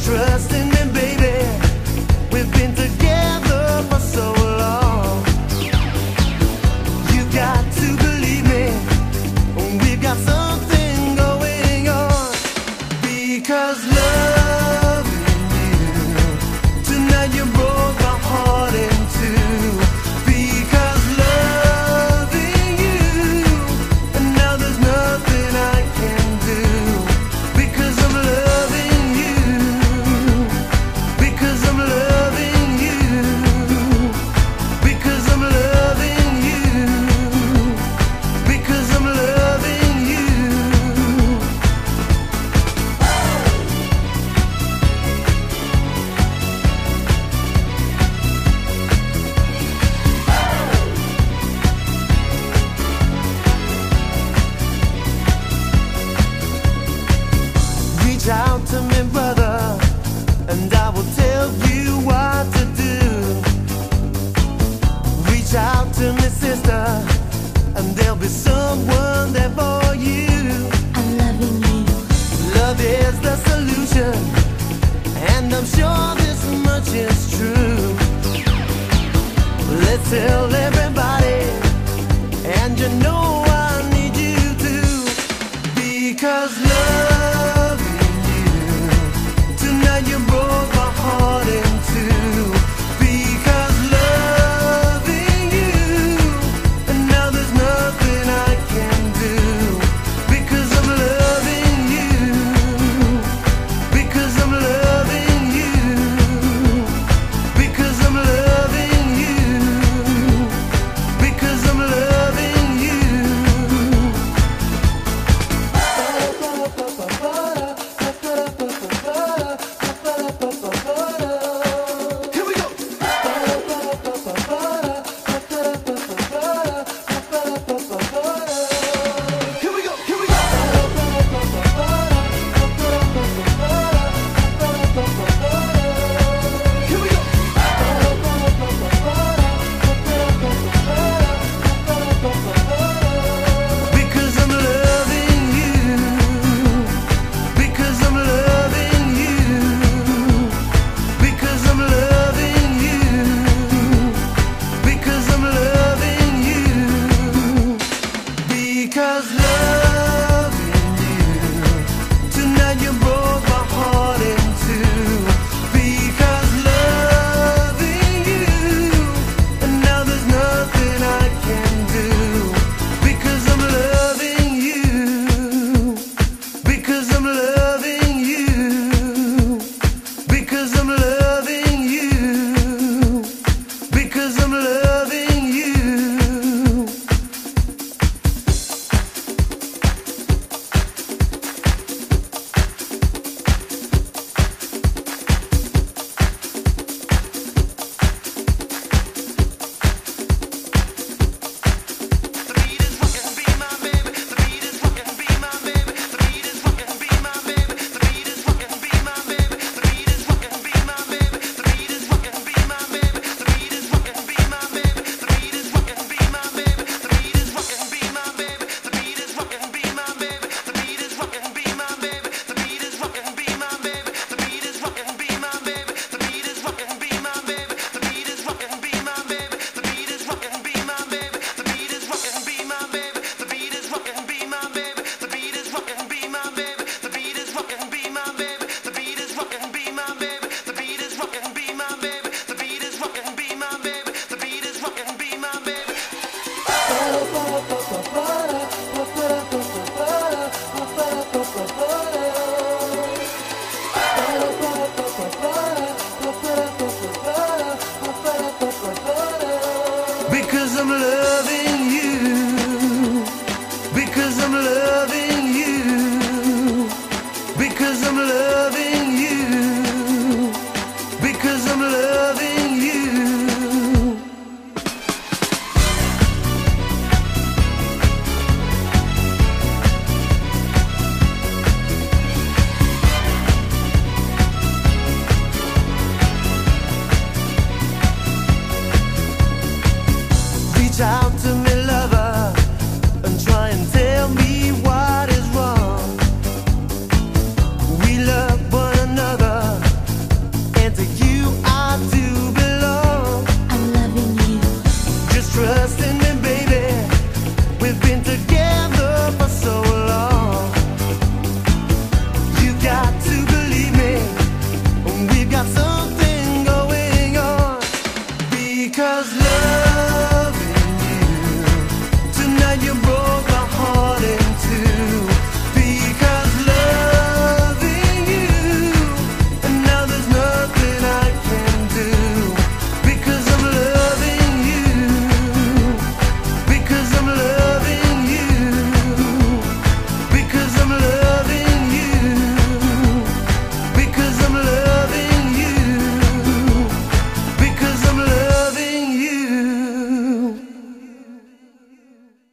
Trust in me, baby. We've been together for so long. You got to believe me. We've got something going on. Because loving you tonight, you broke my heart in two. Because loving you, and now there's nothing I can do. Because I'm loving you. Because I'm loving you. Because I'm loving you. Because I'm loving you. Reach out to me, brother, and I will tell you what to do. Reach out to me, sister, and there'll be someone there for you. I'm loving you. Love is the solution, and I'm sure this much is true. Let's tell everybody, and you know I need you to. Because loving you tonight, you broke my heart in two. Because loving you, and now there's nothing I can do. Because I'm loving you. Because I'm loving you. Because I'm loving you. Because I'm loving you. got some